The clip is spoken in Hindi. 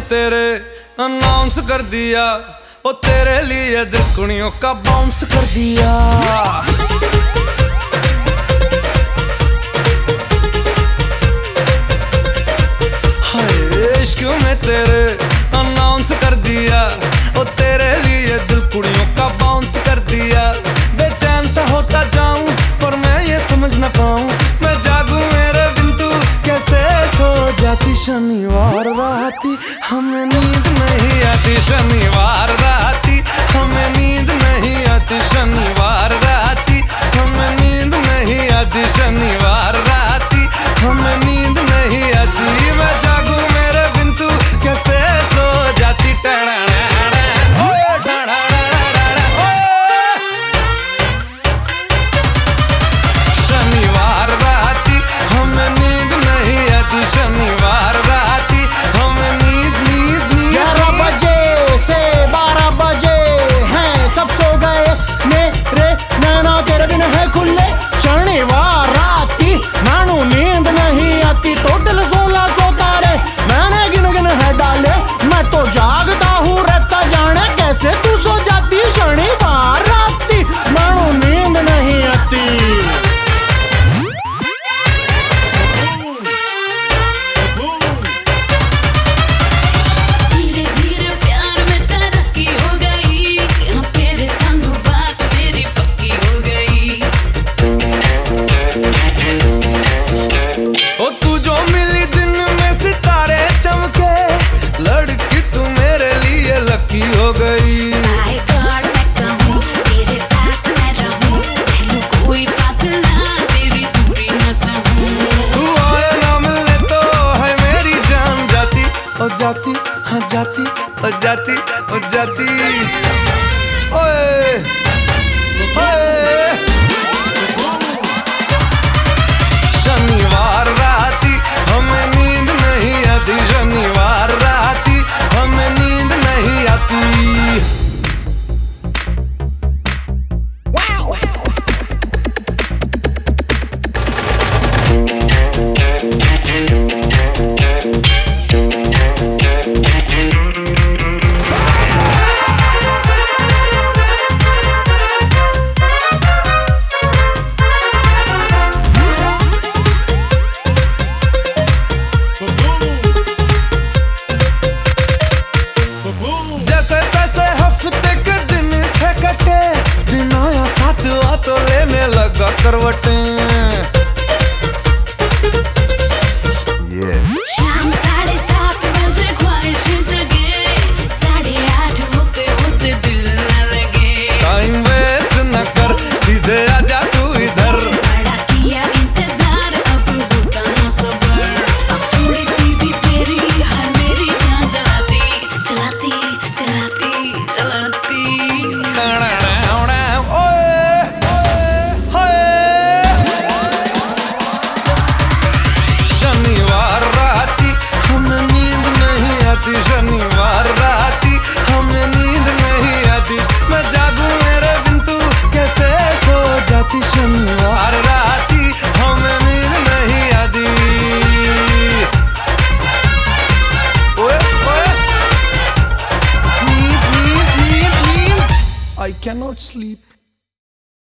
तेरे अनाउंस कर दिया, ओ तेरे लिए दिलकुनियों का बाउंस कर दिया। हाय इश्क में तेरे अनाउंस कर दिया, ओ तेरे लिए दिलकुनियों का बाउंस कर दिया। बेचैन सा होता जाऊं पर मैं ये समझ न पाऊं, मैं जागूं मेरे बिन तू कैसे सो जाती। शनिवार राती हमें नींद नहीं आती, शनिवार राती हमें नींद नहीं आती, शनिवार राती हमें नींद नहीं आती, शनिवार राती हमें नींद नहीं आती। मैं जागूं मेरे बिन तू कैसे सो जाती। शनिवार राती हमें नींद नहीं आती, शनिवार राती हमें नींद 11 बजे से 12 बजे हैं सब सो गए, मेरे नैना तेरे बिन है खुले। शनिवार राती मैनू नींद नहीं आती, टोटल 1600 तारे मैंने गिन गिन है डाले। मैं तो जागता हूँ रहता जाने कैसे तू सो जाती। शनिवार राती मैनू नींद नहीं आती। हो गई तेरे साथ मैं रहूं, सहलू कोई फासला, तेरी दूरी न सहूं। तू आए ना मिलने तो है मेरी जान जाती, ओ जाती हाँ जाती, ओ जाती ओ जाती। ओए ओए शनिवार राती हमें नींद नहीं आती, शनिवार राती हमें नींद नहीं आती। जैसे तैसे हफ्ते के दिन छह कटे, दिन आया साथ आ तो लेने लगा करवटें। शाम 7:30 बजे ख्वाहिश जगे, 8:30 होते होते दिल न लगे। टाइम वेस्ट न कर सीधे आजा तू इधर, बड़ा किया इंतजार अब होता न सबर। अब थोड़ी सी भी तेरी हर मेरी जान जलाती जलाती जलाती जलाती। शनिवार राती हमें नींद नहीं आती, शनिवार राती हमें नींद नहीं आती। मैं जागूं मेरे बिन तू कैसे सो जाती, शनिवार राती हमें नींद नहीं आती। ओए ओए नींद नींद नींद नींद, I cannot sleep.